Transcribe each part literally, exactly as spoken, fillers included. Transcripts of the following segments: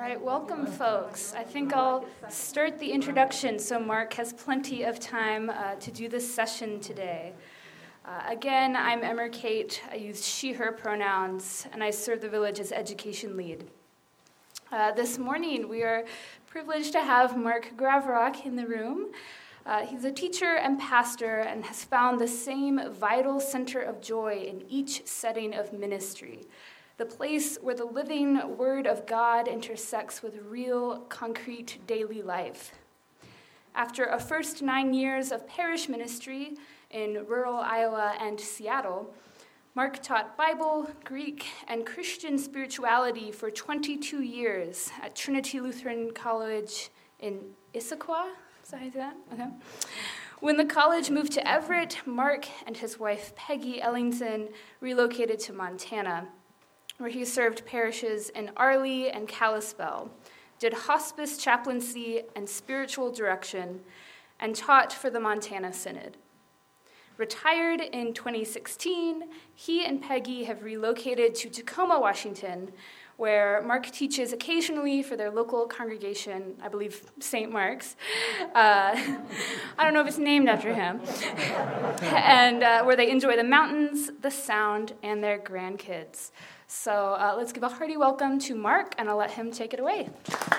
right, welcome, folks. I think I'll start the introduction so Mark has plenty of time uh, to do this session today. Uh, again, I'm Emmer Kate. I use she, her pronouns, and I serve the village as education lead. Uh, this morning, we are privileged to have Mark Gravrock in the room. Uh, he's a teacher and pastor and has found the same vital center of joy in each setting of ministry, the place where the living Word of God intersects with real, concrete daily life. After a first nine years of parish ministry in rural Iowa and Seattle, Mark taught Bible, Greek, and Christian spirituality for twenty-two years at Trinity Lutheran College in Issaquah. Is that how you say that? Okay. When the college moved to Everett, Mark and his wife Peggy Ellington relocated to Montana, where he served parishes in Arley and Kalispell, did hospice chaplaincy and spiritual direction, and taught for the Montana Synod. Retired in twenty sixteen, he and Peggy have relocated to Tacoma, Washington, where Mark teaches occasionally for their local congregation, I believe Saint Mark's. Uh, I don't know if it's named after him. and uh, where they enjoy the mountains, the sound, and their grandkids. So uh, let's give a hearty welcome to Mark, and I'll let him take it away.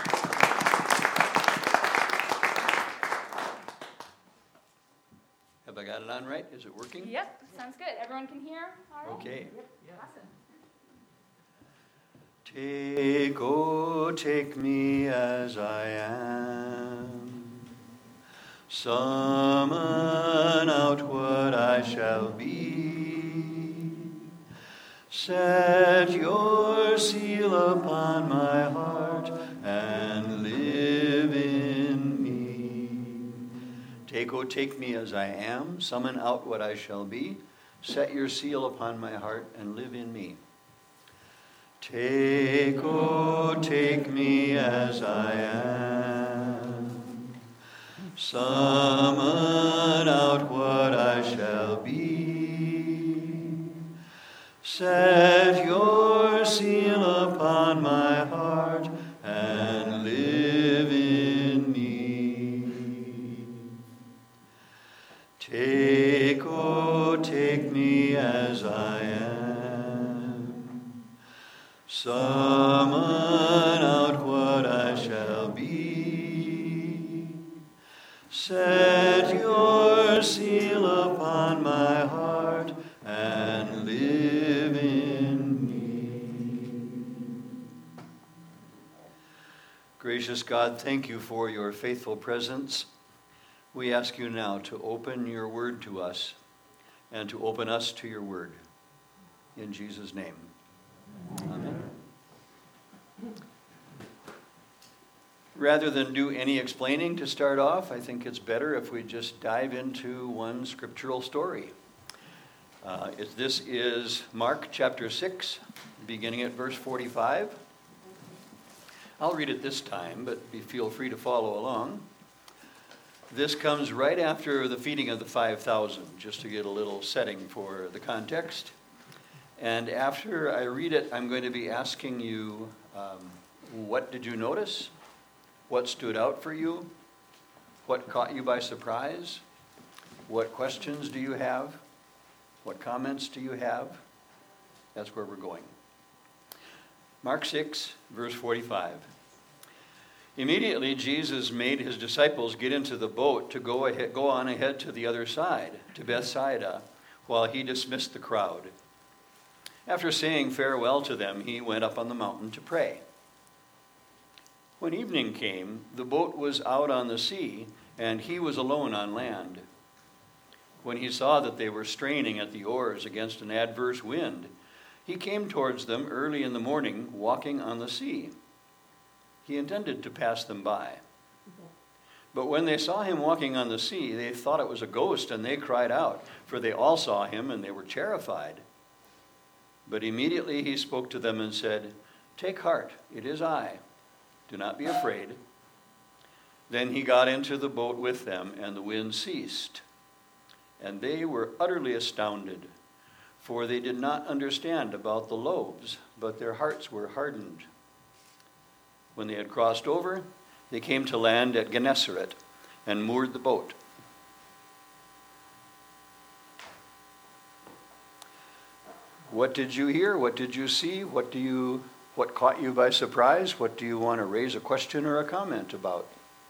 Have I got it on right? Is it working? Yep, sounds good. Everyone can hear? All right. Okay. Yep. Yeah. Awesome. Take, oh, take me as I am. Summon out what I shall be. Set your seal upon my heart and live in me. Take, oh, take me as I am. Summon out what I shall be. Set your seal upon my heart and live in me. Take, oh, take me as I am. Summon out what I shall be. Set your seal upon my heart and live in me. Take, oh, take me as I am. Summon out what I shall be. Set your seal upon my heart and live in me. Gracious God, thank you for your faithful presence. We ask you now to open your word to us and to open us to your word. In Jesus' name. Amen. Rather than do any explaining to start off, I think it's better if we just dive into one scriptural story. Uh, it, this is Mark chapter six, beginning at verse forty-five. I'll read it this time, but be, feel free to follow along. This comes right after the feeding of the five thousand, just to get a little setting for the context. And after I read it, I'm going to be asking you, um, what did you notice? What stood out for you? What caught you by surprise? What questions do you have? What comments do you have? That's where we're going. Mark six, verse forty-five. Immediately, Jesus made his disciples get into the boat to go ahead, go on ahead to the other side, to Bethsaida, while he dismissed the crowd. After saying farewell to them, he went up on the mountain to pray. When evening came, the boat was out on the sea, and he was alone on land. When he saw that they were straining at the oars against an adverse wind, he came towards them early in the morning, walking on the sea. He intended to pass them by. But when they saw him walking on the sea, they thought it was a ghost, and they cried out, for they all saw him, and they were terrified. But immediately he spoke to them and said, "Take heart, it is I. Do not be afraid." Then he got into the boat with them, and the wind ceased. And they were utterly astounded, for they did not understand about the loaves, but their hearts were hardened. When they had crossed over, they came to land at Gennesaret and moored the boat. What did you hear? What did you see? What do you, what caught you by surprise? What do you want to raise a question or a comment about?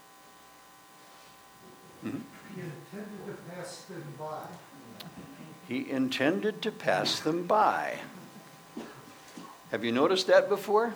Mm-hmm. He intended to pass them by. He intended to pass them by. Have you noticed that before?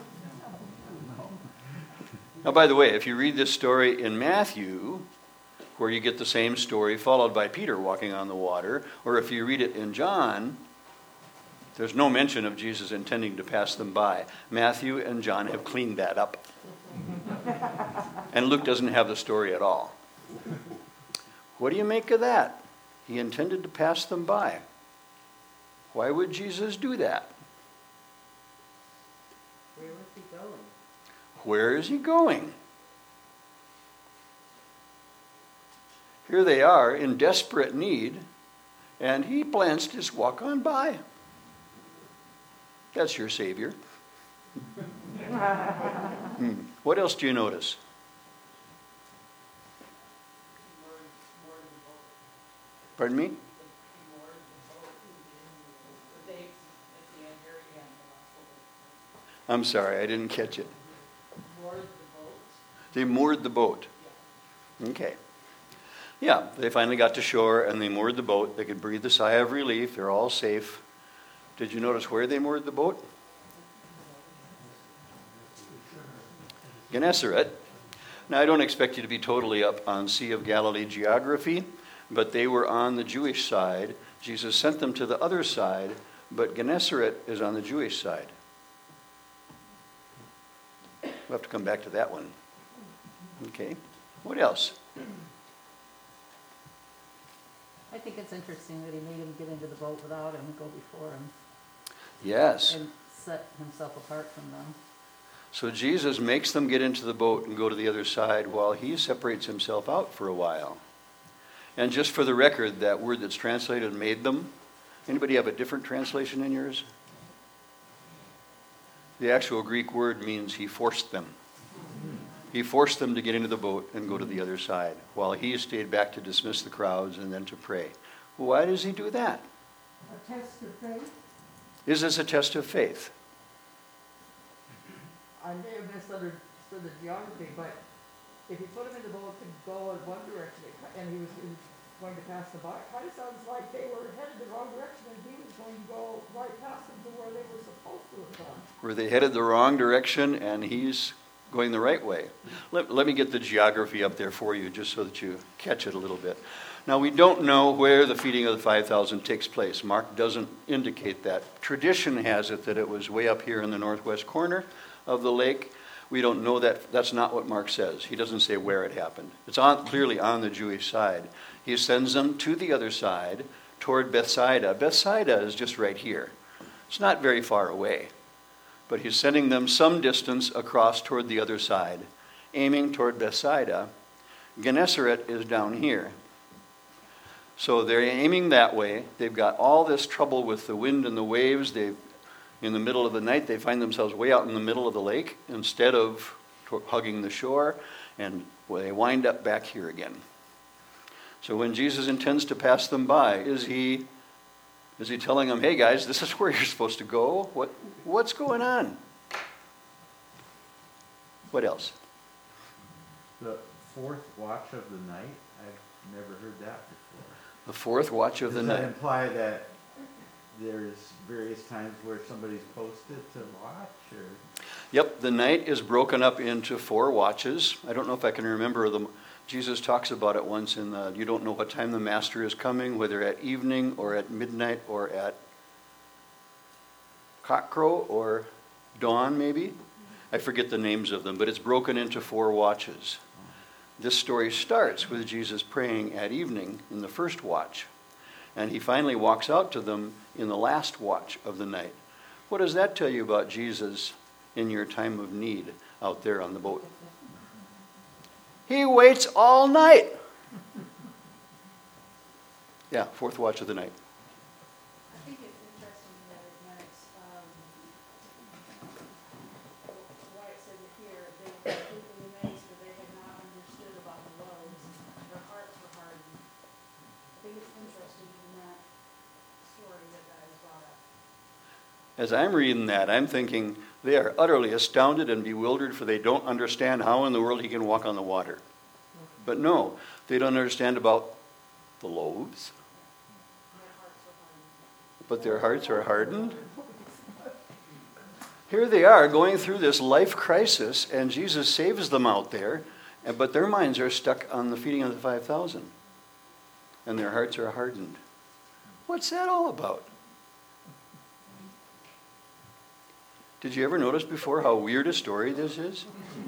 Now, by the way, if you read this story in Matthew, where you get the same story followed by Peter walking on the water, or if you read it in John, there's no mention of Jesus intending to pass them by. Matthew and John have cleaned that up. And Luke doesn't have the story at all. What do you make of that? He intended to pass them by. Why would Jesus do that? Where was he going? Where is he going? Here they are in desperate need, and he plans to just walk on by. That's your Savior. hmm. What else do you notice? Pardon me? I'm sorry, I didn't catch it. They moored the boat. Okay. Yeah, they finally got to shore and they moored the boat. They could breathe a sigh of relief. They're all safe. Did you notice where they moored the boat? Gennesaret. Now, I don't expect you to be totally up on Sea of Galilee geography, but they were on the Jewish side. Jesus sent them to the other side, but Gennesaret is on the Jewish side. We'll have to come back to that one. Okay. What else? I think it's interesting that he made him get into the boat without him and go before him. Yes. And set himself apart from them. So Jesus makes them get into the boat and go to the other side while he separates himself out for a while. And just for the record, that word that's translated made them, anybody have a different translation in yours? The actual Greek word means he forced them. He forced them to get into the boat and go to the other side while he stayed back to dismiss the crowds and then to pray. Why does he do that? A test of faith? Is this a test of faith? I may have misunderstood the geography, but if you put him in the boat to go in one direction and he was going to pass the by, it kind of sounds like they were headed the wrong direction and he was going to go right past them to where they were supposed to have gone. Were they headed the wrong direction and he's going the right way? Let, let me get the geography up there for you just so that you catch it a little bit. Now, we don't know where the feeding of the five thousand takes place. Mark doesn't indicate that. Tradition has it that it was way up here in the northwest corner of the lake. We don't know that. That's not what Mark says. He doesn't say where it happened. It's on, clearly on the Jewish side. He sends them to the other side toward Bethsaida. Bethsaida is just right here. It's not very far away. But he's sending them some distance across toward the other side, aiming toward Bethsaida. Gennesaret is down here. So they're aiming that way. They've got all this trouble with the wind and the waves. They've, in the middle of the night, they find themselves way out in the middle of the lake instead of hugging the shore, and well, they wind up back here again. So when Jesus intends to pass them by, is he is he telling them, hey guys, this is where you're supposed to go? What what's going on? What else? The fourth watch of the night, I've never heard that before. The fourth watch of the Does that night. imply that there's various times where somebody's posted to watch? Or? Yep, the night is broken up into four watches. I don't know if I can remember them. Jesus talks about it once in the, you don't know what time the master is coming, whether at evening or at midnight or at cockcrow or dawn maybe. I forget the names of them, but it's broken into four watches. This story starts with Jesus praying at evening in the first watch. And he finally walks out to them in the last watch of the night. What does that tell you about Jesus in your time of need out there on the boat? He waits all night. Yeah, fourth watch of the night. I think it's interesting that when it's, um, why it says it here, they As I'm reading that, I'm thinking they are utterly astounded and bewildered, for they don't understand how in the world he can walk on the water. But no, they don't understand about the loaves. But their hearts are hardened. Here they are going through this life crisis, and Jesus saves them out there, and, but their minds are stuck on the feeding of the five thousand. And their hearts are hardened. What's that all about? Did you ever notice before how weird a story this is?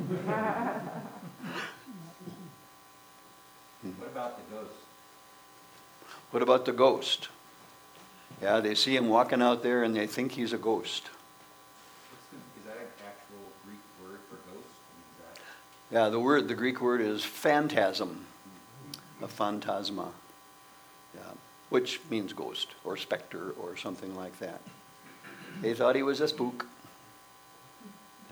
What about the ghost? What about the ghost? Yeah, they see him walking out there and they think he's a ghost. Is that an actual Greek word for ghost? Is that... Yeah, the word, the Greek word is phantasm, a phantasma, yeah, which means ghost or specter or something like that. They thought he was a spook. Yeah.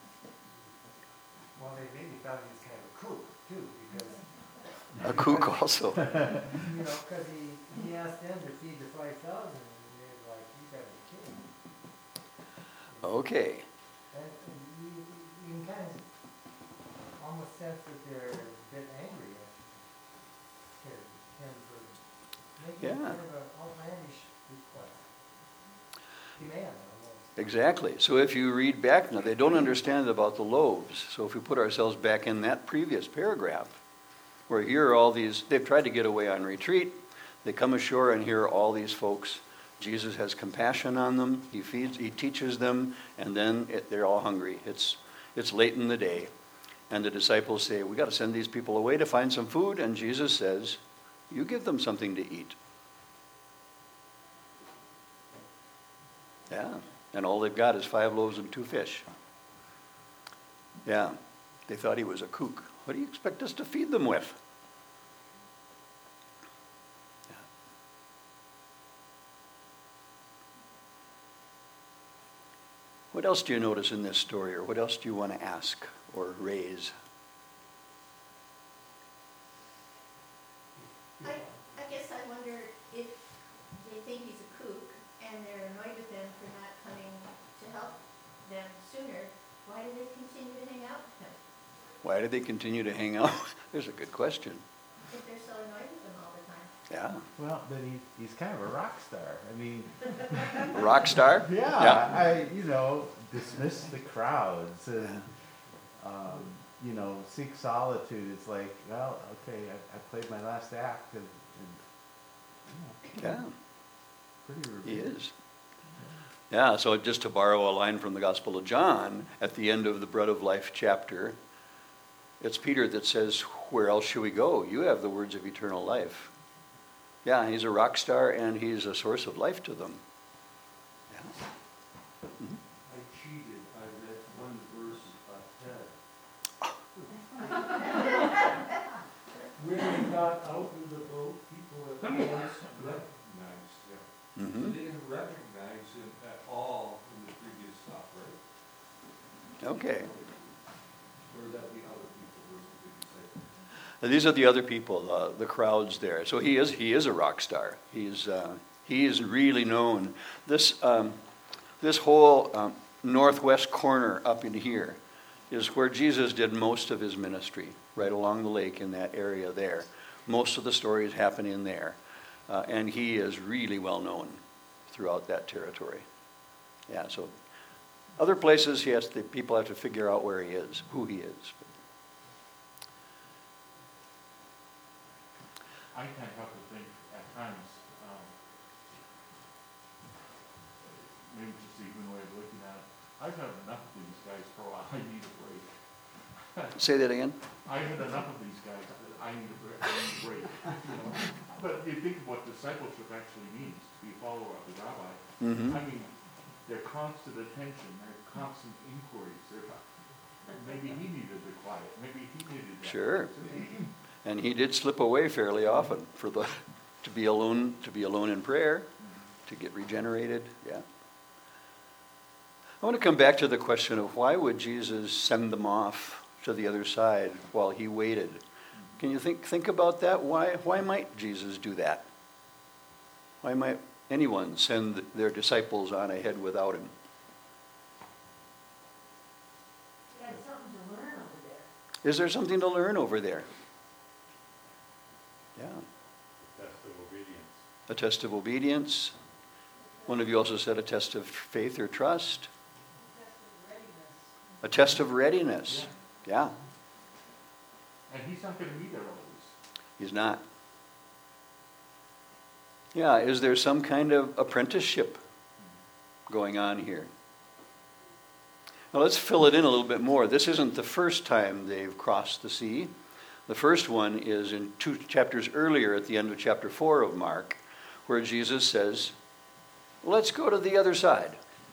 Well, they maybe thought he was kind of a kook, too, because, A kook also. you know, because he, he asked them to feed the five thousand, and they were like, you gotta be kidding. Okay. And and you, you can kind of almost sense that they're a bit angry at him for making Yeah. kind of an outlandish request. Demand, almost. Exactly. So if you read back now, they don't understand about the loaves. So if we put ourselves back in that previous paragraph, where here are all these, they've tried to get away on retreat. They come ashore and here are all these folks. Jesus has compassion on them. He feeds, he teaches them, and then it, they're all hungry. It's, it's late in the day. And the disciples say, we got to send these people away to find some food. And Jesus says, you give them something to eat. Yeah. And all they've got is five loaves and two fish. Yeah. They thought he was a kook. What do you expect us to feed them with? Yeah. What else do you notice in this story, or what else do you want to ask or raise? I, I guess I wonder if they think he's a kook and they're annoyed with him for not coming to help them sooner, why do they continue to hang out with him? Why do they continue to hang out? There's a good question. If they're so annoyed with him all the time. Yeah. Well, but he, he's kind of a rock star. I mean, A rock star? yeah, Yeah. I, you know, dismiss the crowds and, um, you know, seek solitude. It's like, well, okay, I, I played my last act, and, and you know, Yeah, pretty he revered. is. Yeah, so just to borrow a line from the Gospel of John, at the end of the Bread of Life chapter, it's Peter that says, where else should we go? You have the words of eternal life. Yeah, he's a rock star and he's a source of life to them. Yeah. Mhm. I cheated, I read one verse ahead. When they got out of the boat, people at once recognized him. So Mhm. they didn't recognize him at all in the previous stop, right? Okay. Or that the other people were the disciples? And these are the other people, uh, the crowds there. So he is he is a rock star. He's uh, he is really known. This um, this whole um, northwest corner up in here is where Jesus did most of his ministry, right along the lake in that area there. Most of the stories happen in there, uh, and he is really well known throughout that territory. Yeah. So other places, he has to, people have to figure out where he is, who he is. I can't help but think at times, um, maybe just the human way of looking at it, I've had enough of these guys for a while, I need a break. Say that again. I've had enough of these guys, that I need a break, I need a break, you know? But you think of what discipleship actually means, to be a follower of the rabbi. Mm-hmm. I mean, their constant attention, their constant inquiries, their, maybe he needed the quiet, maybe he needed that. Sure. And he did slip away fairly often for the to be alone to be alone in prayer, to get regenerated. Yeah. I want to come back to the question of why would Jesus send them off to the other side while he waited? Can you think think about that? Why why might Jesus do that? Why might anyone send their disciples on ahead without him. You had something to learn over there. Is there something to learn over there? Yeah. Test of obedience. A test of obedience. One of you also said a test of faith or trust. A test of readiness. Yeah. And he's not going to be there always. He's not. Yeah, is there some kind of apprenticeship going on here? Now let's fill it in a little bit more. This isn't the first time they've crossed the sea. The first one is in two chapters earlier at the end of chapter four of Mark, where Jesus says, let's go to the other side.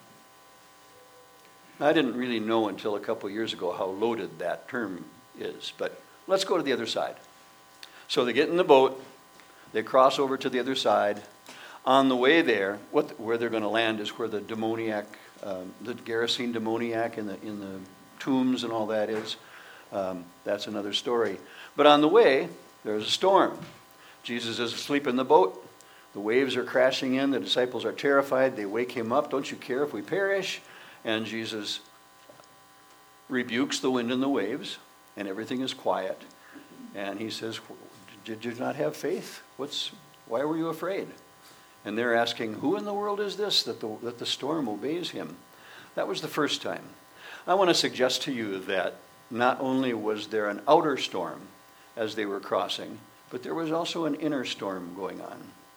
I didn't really know until a couple years ago how loaded that term is, but let's go to the other side. So they get in the boat, they cross over to the other side. On the way there, what, where they're going to land is where the demoniac, um, the Gerasene demoniac in the, in the tombs and all that is. Um, that's another story. But on the way, there's a storm. Jesus is asleep in the boat. The waves are crashing in. The disciples are terrified. They wake him up. Don't you care if we perish? And Jesus rebukes the wind and the waves, and everything is quiet. And he says, did you not have faith? What's, why were you afraid? And they're asking, who in the world is this that the, that the storm obeys him? That was the first time. I want to suggest to you that not only was there an outer storm as they were crossing, but there was also an inner storm going on,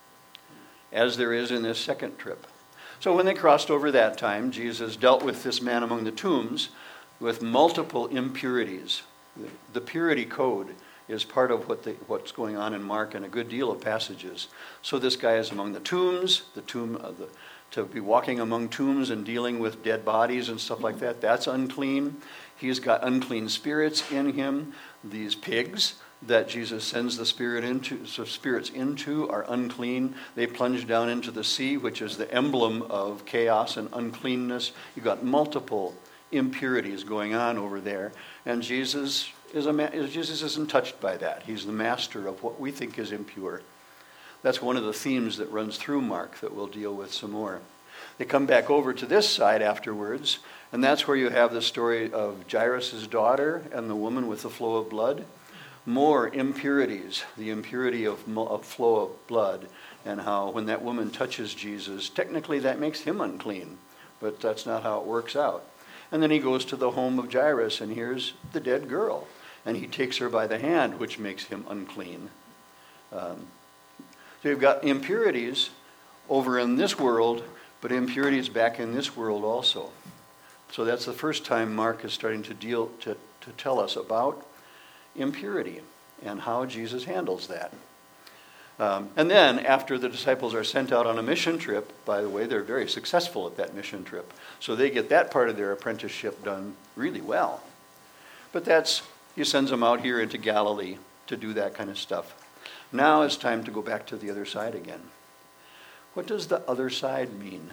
as there is in this second trip. So when they crossed over that time, Jesus dealt with this man among the tombs with multiple impurities. The, the purity code is part of what the, what's going on in Mark and a good deal of passages. So this guy is among the tombs, the tomb of the, to be walking among tombs and dealing with dead bodies and stuff like that, that's unclean. He's got unclean spirits in him. These pigs that Jesus sends the spirit into, so spirits into are unclean. They plunge down into the sea, which is the emblem of chaos and uncleanness. You've got multiple impurities going on over there, and Jesus is a ma- Jesus isn't touched by that. He's the master of what we think is impure. That's one of the themes that runs through Mark that we'll deal with some more. They come back over to this side afterwards, and that's where you have the story of Jairus' daughter and the woman with the flow of blood. More impurities, the impurity of, of flow of blood, and how when that woman touches Jesus, technically that makes him unclean, but that's not how it works out. And then he goes to the home of Jairus, and here's the dead girl, and he takes her by the hand, which makes him unclean. Um, so you've got impurities over in this world, but impurities back in this world also. So that's the first time Mark is starting to deal to, to tell us about impurity and how Jesus handles that. Um, and then after the disciples are sent out on a mission trip, by the way, they're very successful at that mission trip. So they get that part of their apprenticeship done really well. But that's, he sends them out here into Galilee to do that kind of stuff. Now it's time to go back to the other side again. What does the other side mean?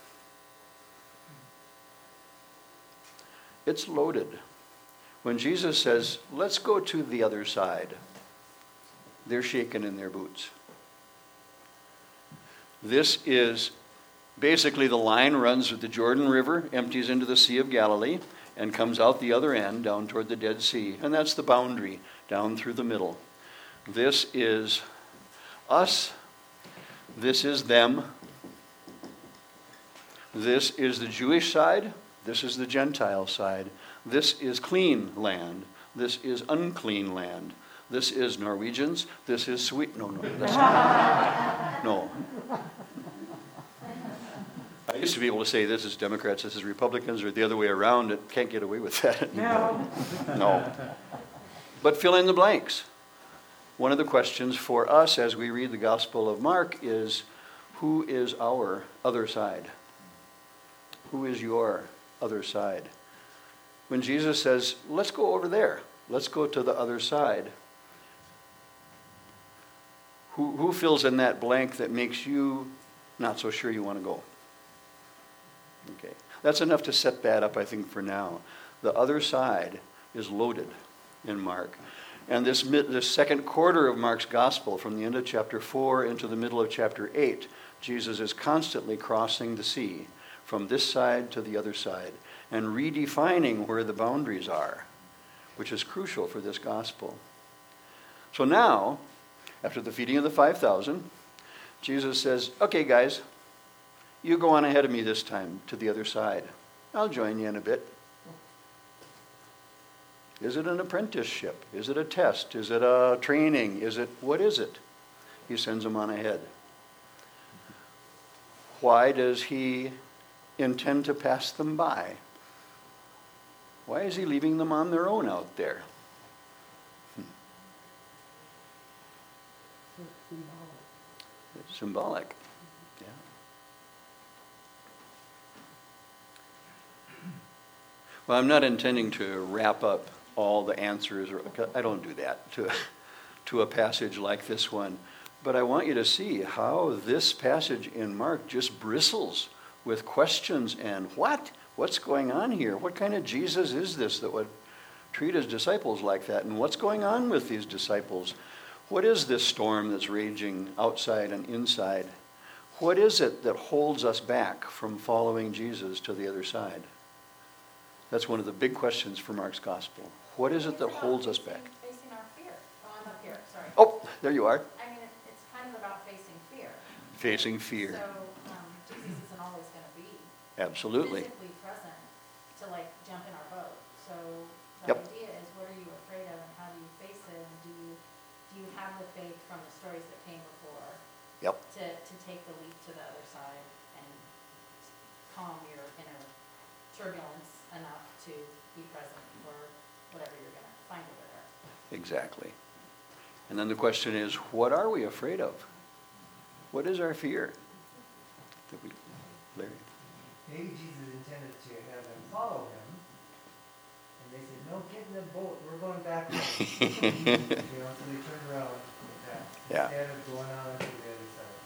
It's loaded. When Jesus says, let's go to the other side, they're shaking in their boots. This is basically the line runs with the Jordan River, empties into the Sea of Galilee, and comes out the other end down toward the Dead Sea. And that's the boundary down through the middle. This is us. This is them. This is the Jewish side. This is the Gentile side. This is clean land. This is unclean land. This is Norwegians. This is Sweet. No, no, that's not. No. I used to be able to say this is Democrats, this is Republicans, or the other way around. It can't get away with that anymore. No. No. But fill in the blanks. One of the questions for us as we read the Gospel of Mark is, who is our other side? Who is your other side? When Jesus says, let's go over there, let's go to the other side, who, who fills in that blank that makes you not so sure you want to go? Okay, that's enough to set that up, I think, for now. The other side is loaded in Mark. And this, this second quarter of Mark's gospel, from the end of chapter four into the middle of chapter eight, Jesus is constantly crossing the sea from this side to the other side and redefining where the boundaries are, which is crucial for this gospel. So now, after the feeding of the five thousand, Jesus says, okay, guys, you go on ahead of me this time to the other side. I'll join you in a bit. Is it an apprenticeship? Is it a test? Is it a training? Is it, what is it? He sends them on ahead. Why does he intend to pass them by? Why is he leaving them on their own out there? Hmm. It's symbolic. Yeah. Well, I'm not intending to wrap up all the answers, or I don't do that to, to a passage like this one. But I want you to see how this passage in Mark just bristles with questions and what? What's going on here? What kind of Jesus is this that would treat his disciples like that? And what's going on with these disciples? What is this storm that's raging outside and inside? What is it that holds us back from following Jesus to the other side? That's one of the big questions for Mark's gospel. What is it that holds us back? Facing our fear. Oh, I'm up here, sorry. Oh, there you are. I mean, it- it's kind of about facing fear. Facing fear. So, um, Jesus isn't always gonna be Absolutely. physically present to like jump in our boat. So the Yep. idea is, what are you afraid of and how do you face it? And do you, do you have the faith from the stories that came before Yep. to, to take the leap to the other side and calm your inner turbulence enough to be present for whatever you're gonna find over there? Exactly. And then the question is, what are we afraid of? What is our fear? That we, Larry? Maybe Jesus intended to have them follow him, and they said, no, get in the boat, we're going back. You know, so they turned around like that, Yeah. instead of going on to the other side.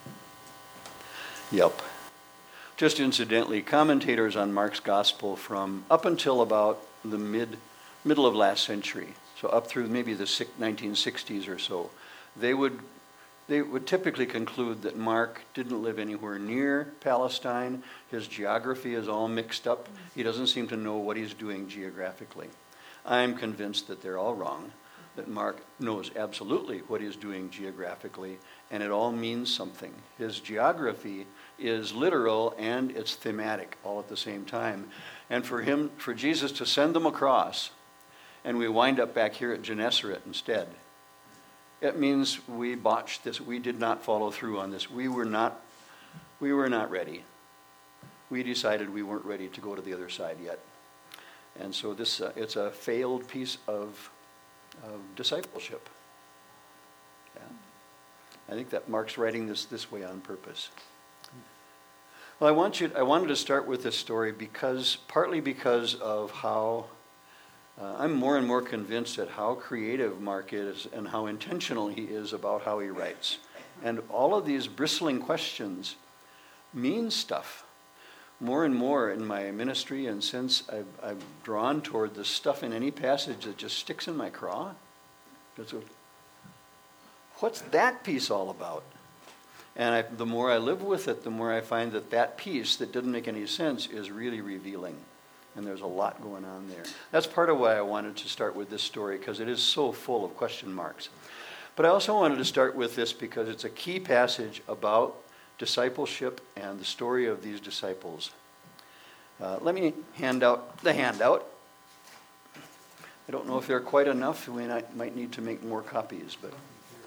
Yep. Just incidentally, commentators on Mark's gospel from up until about the mid, middle of last century, so up through maybe the nineteen sixties or so, they would they would typically conclude that Mark didn't live anywhere near Palestine. His geography is all mixed up. He doesn't seem to know what he's doing geographically. I'm convinced that they're all wrong, that Mark knows absolutely what he's doing geographically, and it all means something. His geography is literal and it's thematic all at the same time. And for him, for Jesus to send them across, and we wind up back here at Gennesaret instead, it means we botched this. We did not follow through on this. We were not, we were not ready. We decided we weren't ready to go to the other side yet. And so this, uh, it's a failed piece of, of discipleship. Yeah. I think that Mark's writing this this way on purpose. Well, I want you. I wanted to start with this story because, partly because of how uh, I'm more and more convinced at how creative Mark is and how intentional he is about how he writes. And all of these bristling questions mean stuff. More and more in my ministry, and since I've, I've drawn toward the stuff in any passage that just sticks in my craw. That's what, what's that piece all about? And I, the more I live with it, the more I find that that piece that didn't make any sense is really revealing. And there's a lot going on there. That's part of why I wanted to start with this story, because it is so full of question marks. But I also wanted to start with this because it's a key passage about discipleship and the story of these disciples. Uh, let me hand out the handout. I don't know if they're quite enough. We might, might need to make more copies, but...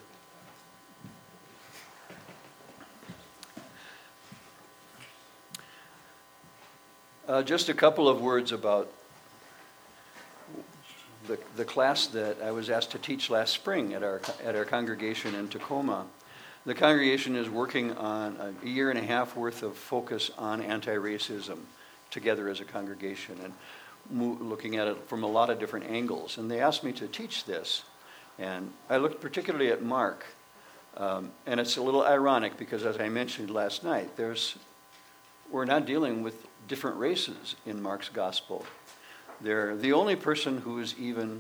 Uh, just a couple of words about the, the class that I was asked to teach last spring at our at our congregation in Tacoma. The congregation is working on a year and a half worth of focus on anti-racism together as a congregation and mo- looking at it from a lot of different angles. And they asked me to teach this. And I looked particularly at Mark. Um, and it's a little ironic because, as I mentioned last night, there's we're not dealing with different races in Mark's gospel. They're the only person who is even,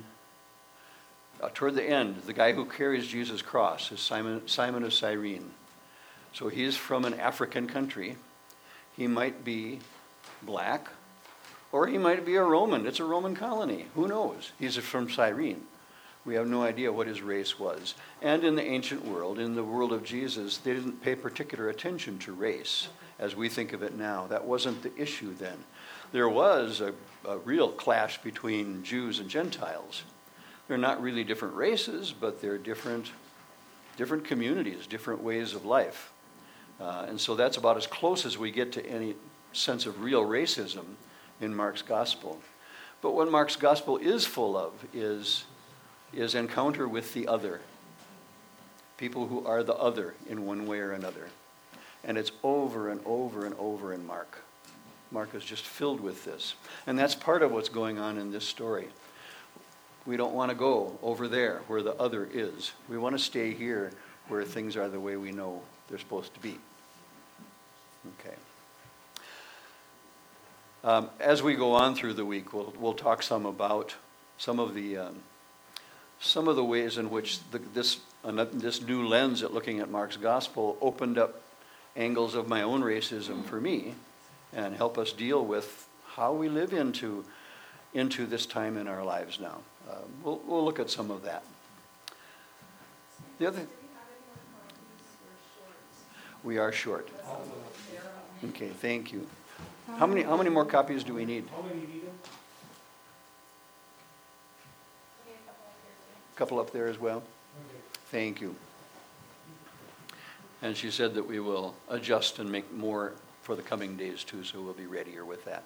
uh, toward the end, the guy who carries Jesus' cross is Simon, Simon of Cyrene. So he's from an African country. He might be black, or he might be a Roman. It's a Roman colony. Who knows? He's from Cyrene. We have no idea what his race was. And in the ancient world, in the world of Jesus, they didn't pay particular attention to race as we think of it now. That wasn't the issue then. There was a, a real clash between Jews and Gentiles. They're not really different races, but they're different, different communities, different ways of life. Uh, and so that's about as close as we get to any sense of real racism in Mark's gospel. But what Mark's gospel is full of is, is encounter with the other. People who are the other in one way or another. And it's over and over and over in Mark. Mark is just filled with this. And that's part of what's going on in this story. We don't want to go over there where the other is. We want to stay here where things are the way we know they're supposed to be. Okay. Um, as we go on through the week, we'll we'll talk some about some of the um, some of the ways in which the, this uh, this new lens at looking at Mark's gospel opened up angles of my own racism for me, and help us deal with how we live into into this time in our lives now. Uh, we'll we'll look at some of that. The other, we are short. Okay, thank you. How many how many more copies do we need? How many need them? A couple up there as well. Okay. Thank you. And she said that we will adjust and make more for the coming days too, so we'll be readier with that.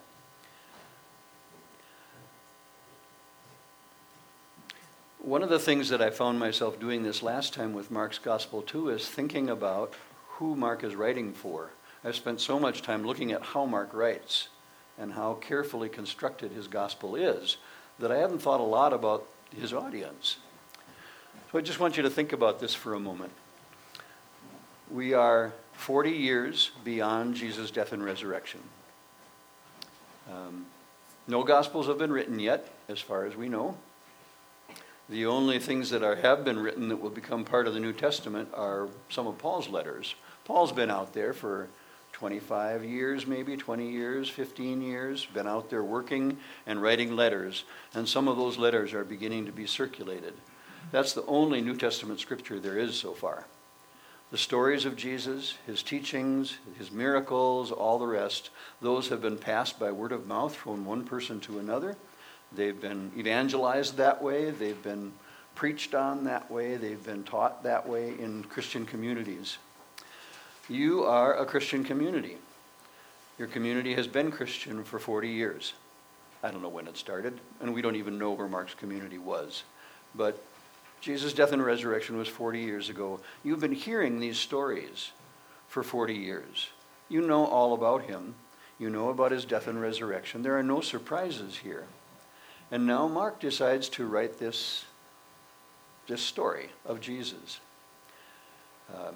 One of the things that I found myself doing this last time with Mark's gospel too is thinking about who Mark is writing for. I've spent so much time looking at how Mark writes and how carefully constructed his gospel is that I haven't thought a lot about his audience. So I just want you to think about this for a moment. We are forty years beyond Jesus' death and resurrection. Um, no Gospels have been written yet, as far as we know. The only things that are, have been written that will become part of the New Testament are some of Paul's letters. Paul's been out there for twenty-five years, maybe twenty years, fifteen years, been out there working and writing letters, and some of those letters are beginning to be circulated. That's the only New Testament scripture there is so far. The stories of Jesus, his teachings, his miracles, all the rest, those have been passed by word of mouth from one person to another. They've been evangelized that way. They've been preached on that way. They've been taught that way in Christian communities. You are a Christian community. Your community has been Christian for forty years. I don't know when it started, and we don't even know where Mark's community was. But Jesus' death and resurrection was forty years ago. You've been hearing these stories for forty years. You know all about him. You know about his death and resurrection. There are no surprises here. And now Mark decides to write this, this story of Jesus. Um,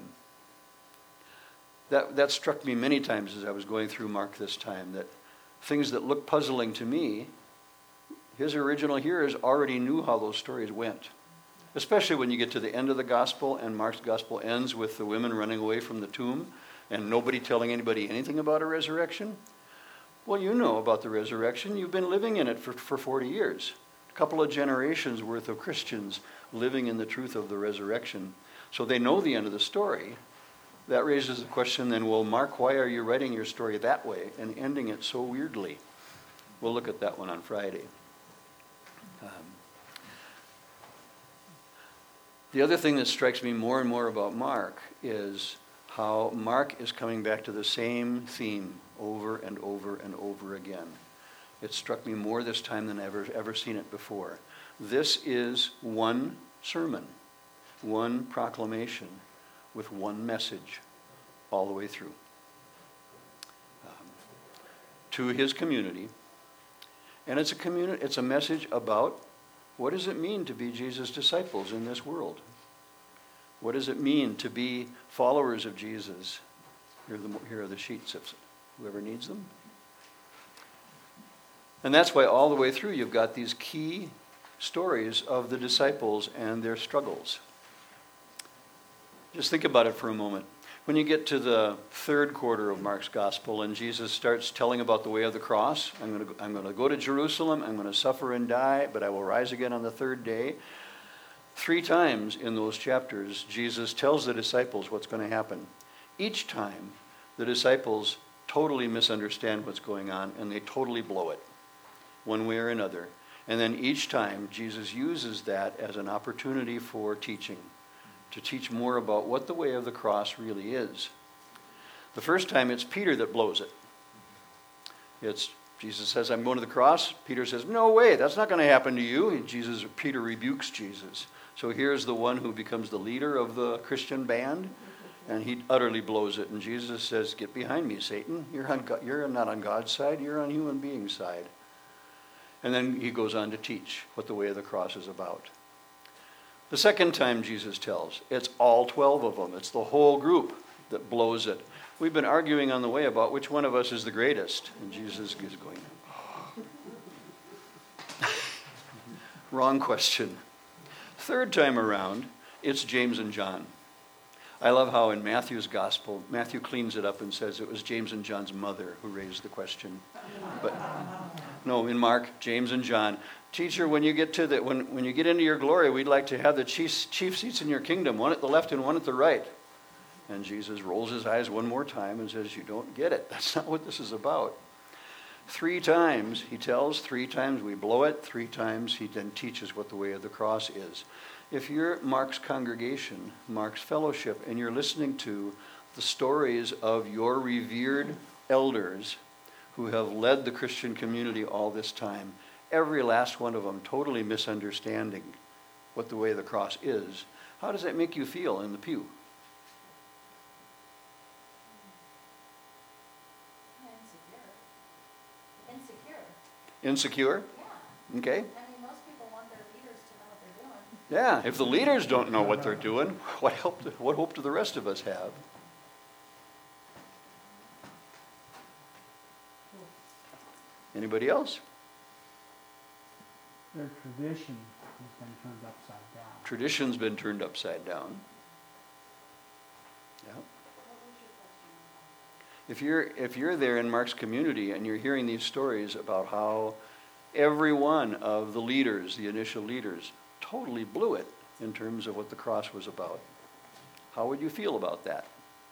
that, that struck me many times as I was going through Mark this time, that things that look puzzling to me, his original hearers already knew how those stories went. Especially when you get to the end of the gospel and Mark's gospel ends with the women running away from the tomb and nobody telling anybody anything about a resurrection. Well, you know about the resurrection. You've been living in it for, for forty years. A couple of generations worth of Christians living in the truth of the resurrection. So they know the end of the story. That raises the question then, well, Mark, why are you writing your story that way and ending it so weirdly? We'll look at that one on Friday. Um, The other thing that strikes me more and more about Mark is how Mark is coming back to the same theme over and over and over again. It struck me more this time than I've ever, ever seen it before. This is one sermon, one proclamation with one message all the way through. Um, to his community. And it's a community, it's a message about what does it mean to be Jesus' disciples in this world? What does it mean to be followers of Jesus? Here are the, here are the sheets if whoever needs them. And that's why all the way through you've got these key stories of the disciples and their struggles. Just think about it for a moment. When you get to the third quarter of Mark's gospel and Jesus starts telling about the way of the cross, I'm going to, I'm going to go to Jerusalem, I'm going to suffer and die, but I will rise again on the third day. Three times in those chapters, Jesus tells the disciples what's going to happen. Each time, the disciples totally misunderstand what's going on and they totally blow it, one way or another. And then each time, Jesus uses that as an opportunity for teaching, to teach more about what the way of the cross really is. The first time, it's Peter that blows it. It's Jesus says, I'm going to the cross. Peter says, no way, that's not going to happen to you. And Jesus, Peter rebukes Jesus. So here's the one who becomes the leader of the Christian band, and he utterly blows it. And Jesus says, get behind me, Satan. You're, on, you're not on God's side, you're on human beings' side. And then he goes on to teach what the way of the cross is about. The second time Jesus tells, it's all twelve of them. It's the whole group that blows it. We've been arguing on the way about which one of us is the greatest. And Jesus is going, wrong question. Third time around, it's James and John. I love how in Matthew's gospel, Matthew cleans it up and says it was James and John's mother who raised the question. But no, in Mark, James and John. Teacher, when you get to the when, when you get into your glory, we'd like to have the chief, chief seats in your kingdom, one at the left and one at the right. And Jesus rolls his eyes one more time and says, you don't get it. That's not what this is about. Three times he tells, three times we blow it, three times he then teaches what the way of the cross is. If you're Mark's congregation, Mark's fellowship, and you're listening to the stories of your revered elders who have led the Christian community all this time, every last one of them totally misunderstanding what the way of the cross is, how does that make you feel in the pew? Insecure. Insecure? Yeah. Okay. I mean, most people want their leaders to know what they're doing. Yeah, if the leaders don't know what they're doing, what hope, what hope do the rest of us have? Anybody else? Their tradition has been turned upside down. Tradition's been turned upside down. Yeah. If you're if you're there in Mark's community and you're hearing these stories about how every one of the leaders, the initial leaders, totally blew it in terms of what the cross was about, how would you feel about that?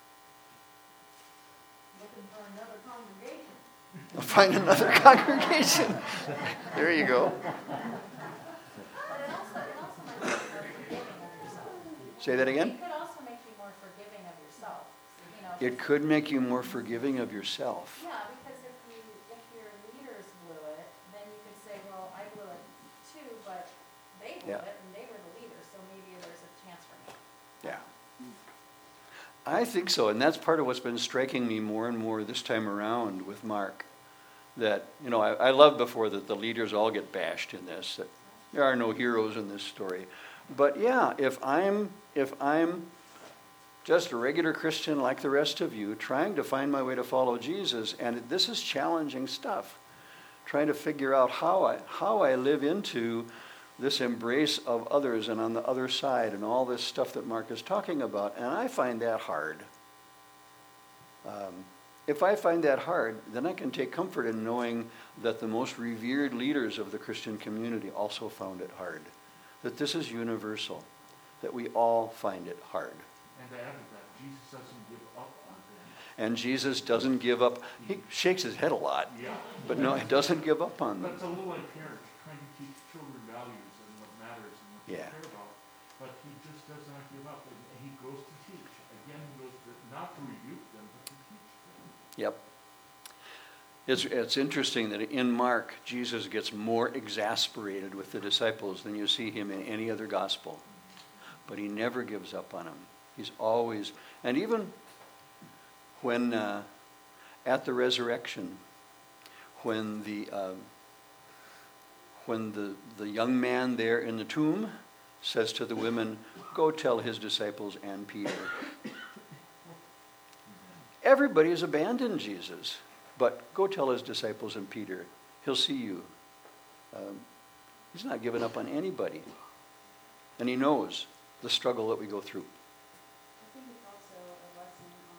Looking for another congregation. Find another congregation. There you go. But it also, it also might make you more forgiving of yourself. Say that again? It could also make you more forgiving of yourself. You know, It could make you more forgiving of yourself. Yeah, because if you if your leaders blew it, then you could say, well, I blew it too, but they blew Yeah. it and they were the leaders, so maybe there's a chance for me. Yeah. I think so, and that's part of what's been striking me more and more this time around with Mark. That, you know, I, I loved before that the leaders all get bashed in this, that there are no heroes in this story. But yeah, if I'm if I'm just a regular Christian like the rest of you, trying to find my way to follow Jesus, and this is challenging stuff, trying to figure out how I how I live into this embrace of others and on the other side and all this stuff that Mark is talking about, and I find that hard. Um, if I find that hard, then I can take comfort in knowing that the most revered leaders of the Christian community also found it hard. That this is universal, that we all find it hard. And to add to that, Jesus doesn't give up on them. And Jesus doesn't give up. He shakes his head a lot, Yeah. but no, he doesn't give up on But them. it's a little like parents trying to teach children values and what matters and what Yeah. they care about. But he just does not give up, and and he goes to teach. Again, he goes to, not to rebuke them, but to teach them. Yep. It's, it's interesting that in Mark, Jesus gets more exasperated with the disciples than you see him in any other gospel. But he never gives up on them. He's always, and even when uh, at the resurrection, when the uh, when the, the young man there in the tomb says to the women, go tell his disciples and Peter. Everybody has abandoned Jesus, but go tell his disciples and Peter. He'll see you. Um, he's not given up on anybody. And he knows the struggle that we go through. I think it's also a lesson